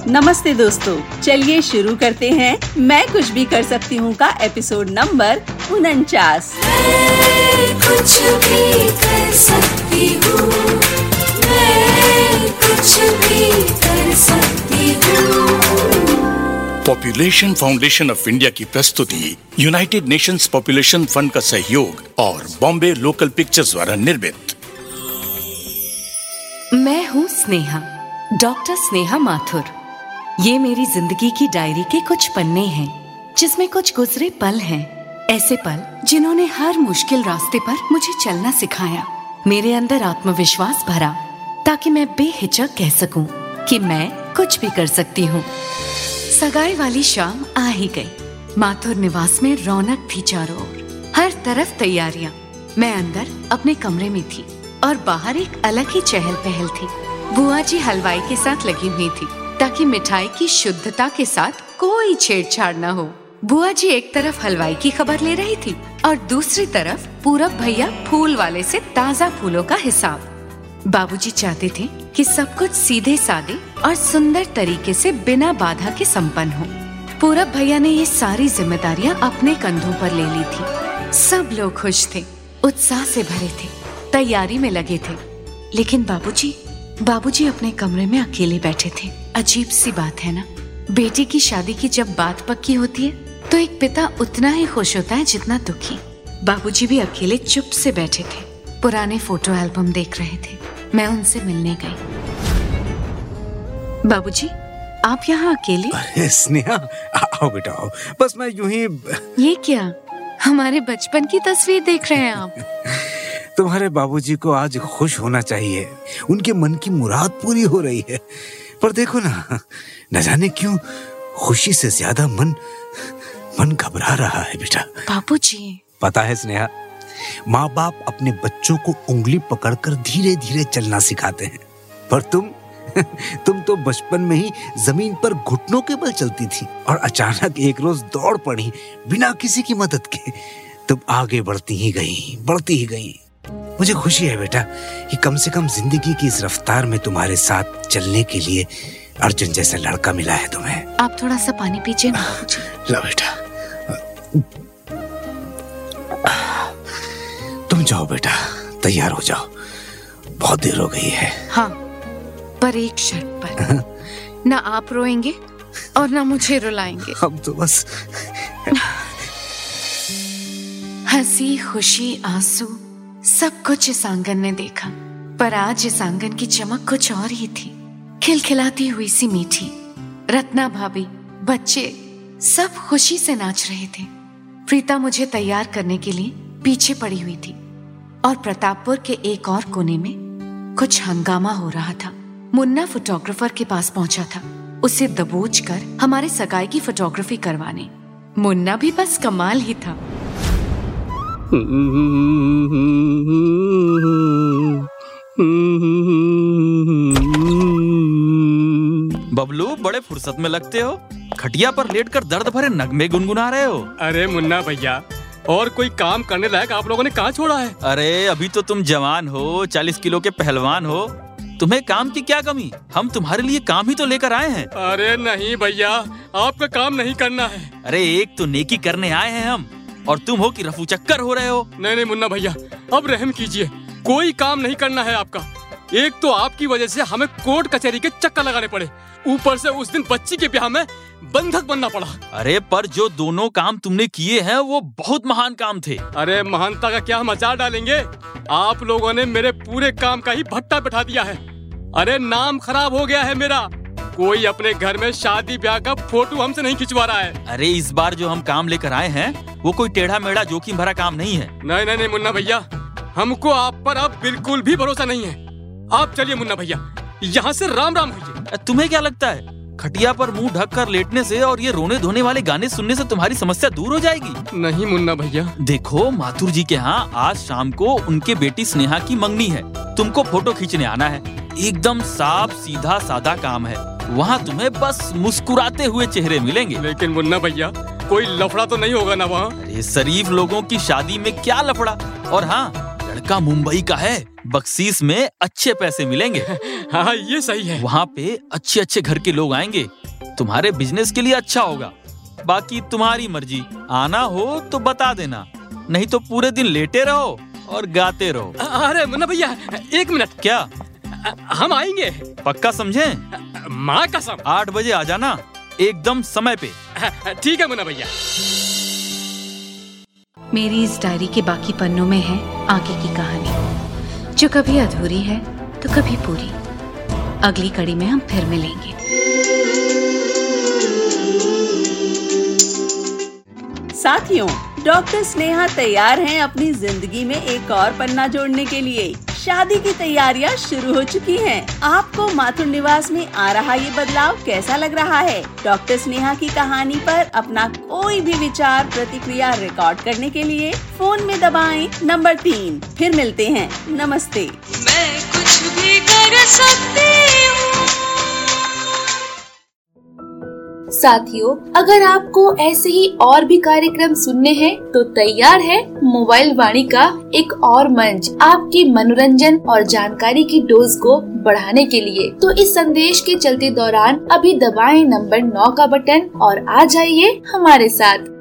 नमस्ते दोस्तों, चलिए शुरू करते हैं मैं कुछ भी कर सकती हूँ का एपिसोड नंबर 49। कुछ भी कर सकती हूँ, मैं कुछ भी कर सकती हूँ। पॉपुलेशन फाउंडेशन ऑफ इंडिया की प्रस्तुति, यूनाइटेड नेशंस पॉपुलेशन फंड का सहयोग और बॉम्बे लोकल पिक्चर्स द्वारा निर्मित। मैं हूँ स्नेहा, डॉक्टर स्नेहा माथुर। ये मेरी जिंदगी की डायरी के कुछ पन्ने हैं, जिसमें कुछ गुजरे पल हैं। ऐसे पल जिन्होंने हर मुश्किल रास्ते पर मुझे चलना सिखाया, मेरे अंदर आत्मविश्वास भरा, ताकि मैं बेहिचक कह सकूं कि मैं कुछ भी कर सकती हूँ। सगाई वाली शाम आ ही गई। माथुर निवास में रौनक थी चारों ओर, हर तरफ तैयारियां। मैं अंदर अपने कमरे में थी और बाहर एक अलग ही चहल पहल थी। बुआ जी हलवाई के साथ लगी हुई थी ताकि मिठाई की शुद्धता के साथ कोई छेड़छाड़ न हो। बुआ जी एक तरफ हलवाई की खबर ले रही थी और दूसरी तरफ पूरब भैया फूल वाले से ताजा फूलों का हिसाब। बाबूजी चाहते थे कि सब कुछ सीधे साधे और सुंदर तरीके से बिना बाधा के संपन्न हो। पूरब भैया ने ये सारी जिम्मेदारियां अपने कंधों पर ले ली थी। सब लोग खुश थे, उत्साह से भरे थे, तैयारी में लगे थे। लेकिन बाबूजी अपने कमरे में अकेले बैठे थे। अजीब सी बात है ना, बेटी की शादी की जब बात पक्की होती है तो एक पिता उतना ही खुश होता है जितना दुखी। बाबूजी भी अकेले चुप से बैठे थे, पुराने फोटो एल्बम देख रहे थे। मैं उनसे मिलने गई। बाबूजी, आप यहाँ अकेले? अरे स्नेहा, आओ बेटा आओ। बस मैं यूं ही। ये क्या, हमारे बचपन की तस्वीर देख रहे हैं आप? तुम्हारे बाबूजी को आज खुश होना चाहिए, उनके मन की मुराद पूरी हो रही है। पर देखो ना, न जाने क्यों खुशी से ज्यादा मन घबरा रहा है बेटा। बाबूजी, पता है स्नेहा, माँ बाप अपने बच्चों को उंगली पकड़कर धीरे धीरे चलना सिखाते हैं, पर तुम तो बचपन में ही जमीन पर घुटनों के बल चलती थी और अचानक एक रोज दौड़ पड़ी बिना किसी की मदद के। तुम आगे बढ़ती ही गई। मुझे खुशी है बेटा कि कम से कम जिंदगी की इस रफ्तार में तुम्हारे साथ चलने के लिए अर्जुन जैसा लड़का मिला है तुम्हें। आप थोड़ा सा पानी पीजिए ना बाबूजी। लो बेटा, तुम जाओ बेटा, तैयार हो जाओ, बहुत देर हो गई है। हाँ, पर एक शर्त पर। ना आप रोएंगे और ना मुझे रुलाएंगे। हम तो बस हंसी खुशी आंसू सब कुछ इस आंगन ने देखा, पर आज इस आंगन की चमक कुछ और ही थी। खिलखिलाती हुई सी मीठी रत्ना भाभी, बच्चे सब खुशी से नाच रहे थे। प्रीता मुझे तैयार करने के लिए पीछे पड़ी हुई थी और प्रतापपुर के एक और कोने में कुछ हंगामा हो रहा था। मुन्ना फोटोग्राफर के पास पहुंचा था, उसे दबोच कर हमारे सगाई की फोटोग्राफी करवाने। मुन्ना भी बस कमाल ही था। बबलू, बड़े फुर्सत में लगते हो। खटिया पर लेटकर दर्द भरे नगमे गुनगुना रहे हो। अरे मुन्ना भैया, और कोई काम करने लायक आप लोगों ने कहाँ छोड़ा है? अरे अभी तो तुम जवान हो, 40 किलो के पहलवान हो, तुम्हें काम की क्या कमी? हम तुम्हारे लिए काम ही तो लेकर आए हैं। अरे नहीं भैया, आपका काम नहीं करना है। अरे एक तो नेकी करने आए हैं हम, और तुम हो कि रफू चक्कर हो रहे हो। नहीं मुन्ना भैया, अब रहम कीजिए, कोई काम नहीं करना है आपका। एक तो आपकी वजह से हमें कोर्ट कचहरी के चक्कर लगाने पड़े, ऊपर से उस दिन बच्ची के ब्याह में बंधक बनना पड़ा। अरे पर जो दोनों काम तुमने किए हैं वो बहुत महान काम थे। अरे महानता का क्या हम अचार डालेंगे, आप लोगों ने मेरे पूरे काम का ही भट्टा बैठा दिया है। अरे नाम खराब हो गया है मेरा, कोई अपने घर में शादी ब्याह का फोटो हमसे नहीं खिंचवा रहा है। अरे इस बार जो हम काम लेकर आए हैं वो कोई टेढ़ा मेढ़ा जोखिम भरा काम नहीं है। नहीं मुन्ना भैया, हमको आप पर अब बिल्कुल भी भरोसा नहीं है। आप चलिए मुन्ना भैया, यहाँ से राम राम होइए। तुम्हें क्या लगता है खटिया पर मुंह ढक कर लेटने से और ये रोने धोने वाले गाने सुनने से तुम्हारी समस्या दूर हो जाएगी? नहीं मुन्ना भैया। देखो, माथुर जी के यहाँ आज शाम को उनके बेटी स्नेहा की मंगनी है। तुमको फोटो खींचने आना है। एकदम साफ सीधा सादा काम है। वहाँ तुम्हें बस मुस्कुराते हुए चेहरे मिलेंगे। लेकिन मुन्ना भैया, कोई लफड़ा तो नहीं होगा ना वहाँ? अरे शरीफ लोगों की शादी में क्या लफड़ा। और हाँ, लड़का मुंबई का है, बख्शीश में अच्छे पैसे मिलेंगे। हाँ ये सही है। वहाँ पे अच्छे अच्छे घर के लोग आएंगे, तुम्हारे बिजनेस के लिए अच्छा होगा। बाकी तुम्हारी मर्जी, आना हो तो बता देना, नहीं तो पूरे दिन लेटे रहो और गाते रहो। अरे मुन्ना भैया, 1 मिनट। क्या? हम आएंगे। पक्का समझे? माँ कसम। 8 बजे आ जाना, एकदम समय पे। ठीक है मुन्ना भैया। मेरी इस डायरी के बाकी पन्नों में है आगे की कहानी, जो कभी अधूरी है तो कभी पूरी। अगली कड़ी में हम फिर मिलेंगे। साथियों, डॉक्टर स्नेहा तैयार हैं अपनी जिंदगी में एक और पन्ना जोड़ने के लिए। शादी की तैयारियां शुरू हो चुकी हैं। आपको माथुर निवास में आ रहा ये बदलाव कैसा लग रहा है? डॉक्टर स्नेहा की कहानी पर अपना कोई भी विचार प्रतिक्रिया रिकॉर्ड करने के लिए फोन में दबाएं नंबर 3। फिर मिलते हैं। नमस्ते। मैं कुछ भी कर सकती हूँ। साथियों, अगर आपको ऐसे ही और भी कार्यक्रम सुनने हैं तो तैयार है मोबाइल वाणी का एक और मंच आपके मनोरंजन और जानकारी की डोज को बढ़ाने के लिए। तो इस संदेश के चलते दौरान अभी दबाएं नंबर 9 का बटन और आ जाइए हमारे साथ।